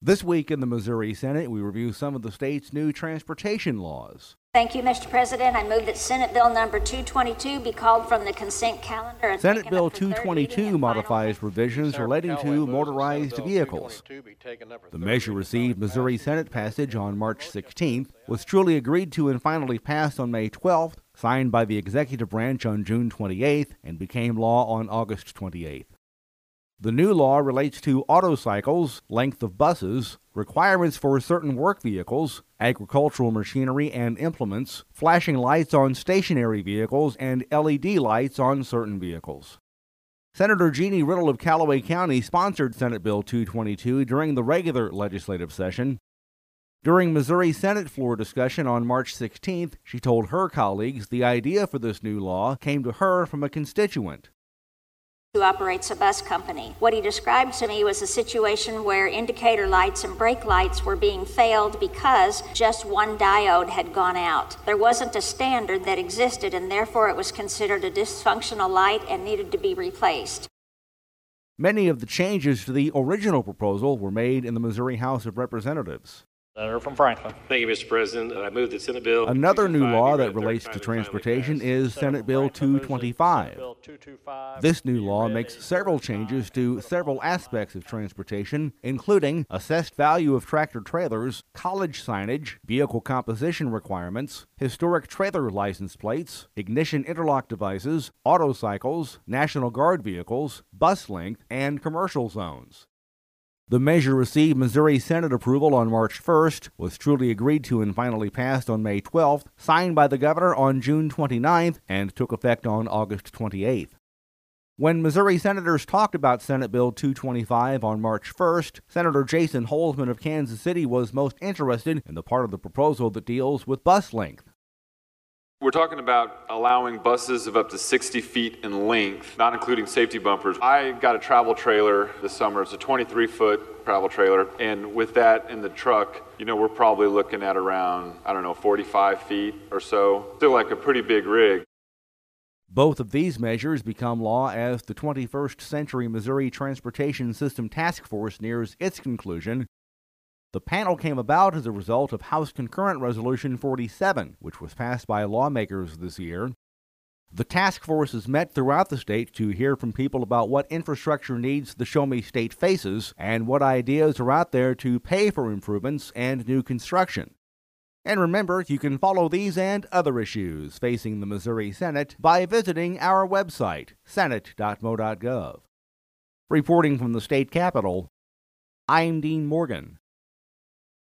This week in the Missouri Senate, we review some of the state's new transportation laws. Thank you, Mr. President. I move that Senate Bill number 222 be called from the consent calendar. And Senate Bill 222 modifies provisions relating to motorized vehicles. The measure received Missouri Senate passage on March 16th, was truly agreed to and finally passed on May 12th, signed by the executive branch on June 28th, and became law on August 28th. The new law relates to autocycles, length of buses, requirements for certain work vehicles, agricultural machinery and implements, flashing lights on stationary vehicles, and LED lights on certain vehicles. Senator Jeannie Riddle of Callaway County sponsored Senate Bill 222 during the regular legislative session. During Missouri Senate floor discussion on March 16th, she told her colleagues the idea for this new law came to her from a constituent who operates a bus company. What he described to me was a situation where indicator lights and brake lights were being failed because just one diode had gone out. There wasn't a standard that existed, and therefore it was considered a dysfunctional light and needed to be replaced. Many of the changes to the original proposal were made in the Missouri House of Representatives. Senator from Franklin. Thank you, Mr. President. I move that Senate Bill. Another new law that relates to transportation is Senate Bill 225. This new law makes several changes to several aspects of transportation, including assessed value of tractor trailers, college signage, vehicle composition requirements, historic trailer license plates, ignition interlock devices, autocycles, National Guard vehicles, bus length, and commercial zones. The measure received Missouri Senate approval on March 1st, was truly agreed to and finally passed on May 12th, signed by the governor on June 29th, and took effect on August 28th. When Missouri senators talked about Senate Bill 225 on March 1st, Senator Jason Holzman of Kansas City was most interested in the part of the proposal that deals with bus length. We're talking about allowing buses of up to 60 feet in length, not including safety bumpers. I got a travel trailer this summer. It's a 23-foot travel trailer. And with that in the truck, we're probably looking at around, 45 feet or so. Still like a pretty big rig. Both of these measures become law as the 21st Century Missouri Transportation System Task Force nears its conclusion. The panel came about as a result of House Concurrent Resolution 47, which was passed by lawmakers this year. The task force has met throughout the state to hear from people about what infrastructure needs the Show Me State faces and what ideas are out there to pay for improvements and new construction. And remember, you can follow these and other issues facing the Missouri Senate by visiting our website, senate.mo.gov. Reporting from the state capitol, I'm Dean Morgan.